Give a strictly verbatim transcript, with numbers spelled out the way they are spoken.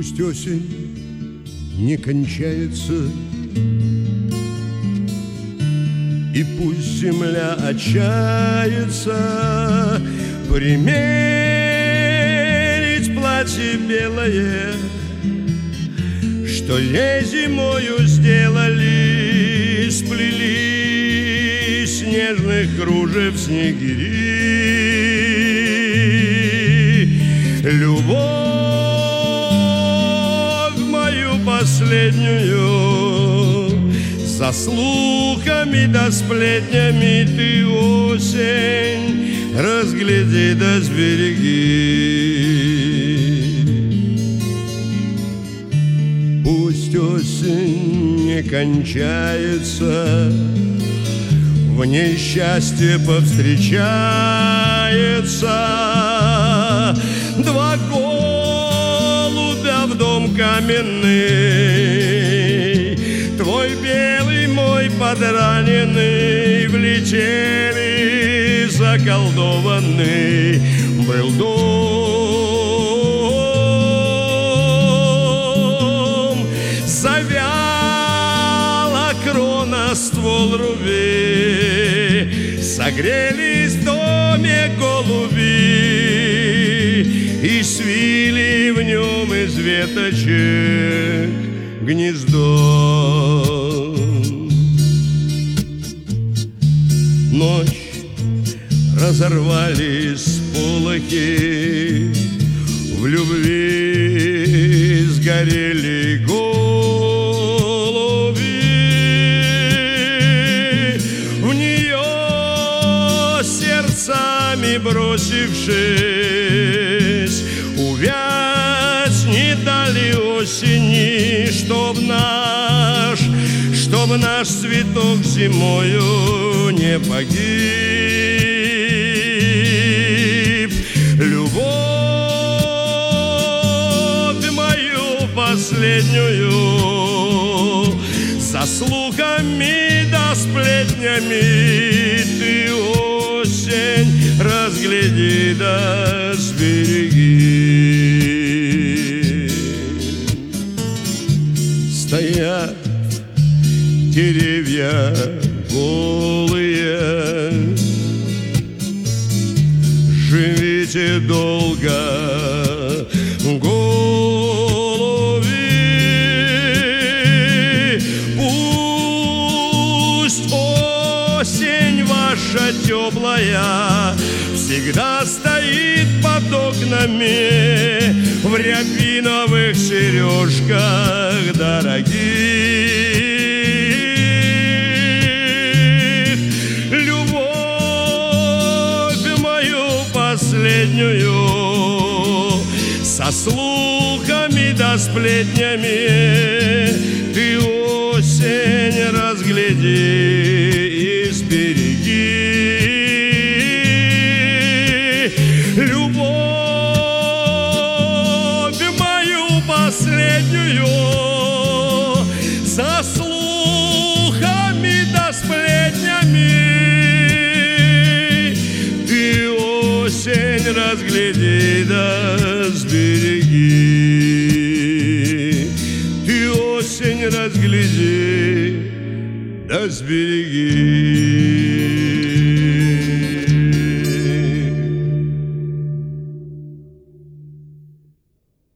Пусть осень не кончается, и пусть земля отчается примерить платье белое, что ей зимою сделали, сплели снежных кружев снегири. Любовь мою последнюю, за слухами да сплетнями ты, осень, разгляди да сбереги. Пусть осень не кончается, в ней счастье повстречается. Два голубя в дом каменный, твой белый, мой подраненный, влетели заколдованный. Был дом, завяла крона, ствол руби, согрелись в доме голуби и свили в нем из веточек гнездо. Ночь разорвали сполохи, в любви сгорели голуби, в нее сердцами бросившись, увязь не дали осени, чтоб наш, чтоб наш цветок зимою не погиб. Любовь мою последнюю, за слухами да сплетнями ты, осень, разгляди да сбереги. Стоят деревья голые, живите долго, голуби. Пусть осень ваша теплая всегда стоит под окнами в рябиновых сережках дорогих. Любовь мою последнюю, со слухами да сплетнями ты, осень, разгляди и сбереги. Любовь мою последнюю, за слухами да сплетнями ты, осень, разгляди да сбереги. Ты, осень, разгляди да сбереги.